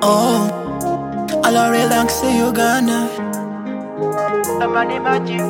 Oh, all I relax say you gonna. The money magic.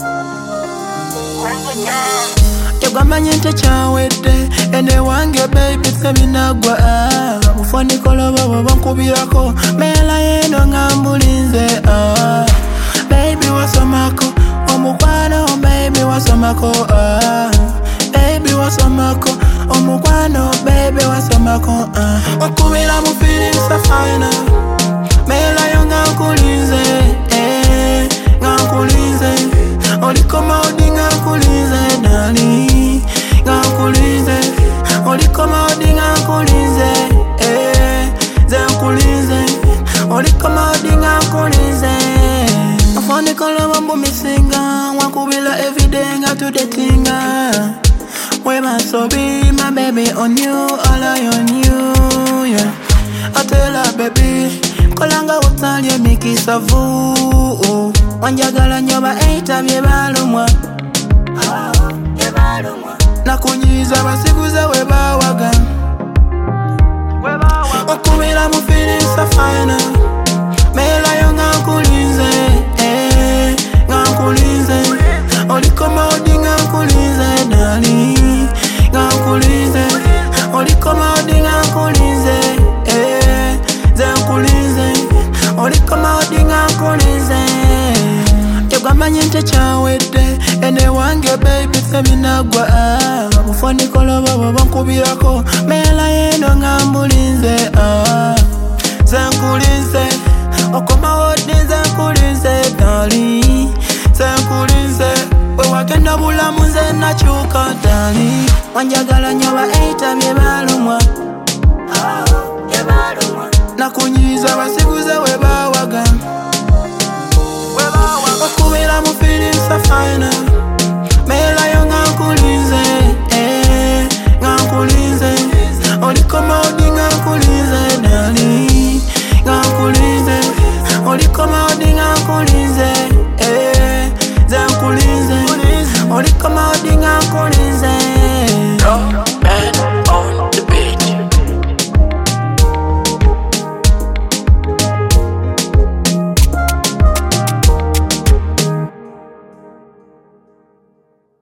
Yagamba nyente chawete ene wange baby seminagwa mufanikola baba bankubirako mela yeno ngambulinze baby wasomako omukwano baby wasomako baby wasomako omukwano baby wasomako okubira mu feelings so fine mela yo ngankulinze ngankulinze olikoma odinga nkulinze dali ngankulinze olikoma odinga nkulinze ze nkulinze olikoma odinga nkulinze afonikola bambu misinga wakubila everyday nga to the tinga we must so be my baby on you all I on you yeah I tell her baby kolanga utalye mikisavu wanjagala nyoba eita byebalumwa nakunyiza basiguze webawaga okubira mu feelings so fine mela yo ngankulinze ngankulinze olikoma odinga nkulinze dali ngankulinze olikoma odinga nkulinze ze nkulinze olikoma odinga nkulinze yagamba nyente chawete ene wange baby seminagwa mufanikola baba bankubirako mela yeno ngambulinze ze nkulinze okoma odinze nkulinze dali ze nkulinze we wagenda bulamu nze nakyuka dali wanjagala nyoba eita byebalumwa nakunyiza basiguze webawaga okubira mu feelings so fine mela yo ngankulinze ngankulinze olikoma odinga nkulinze dali ngankulinze olikoma odinga nkulinze